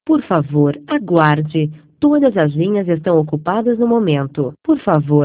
Por favor, aguarde. Todas as linhas estão ocupadas no momento. Por favor,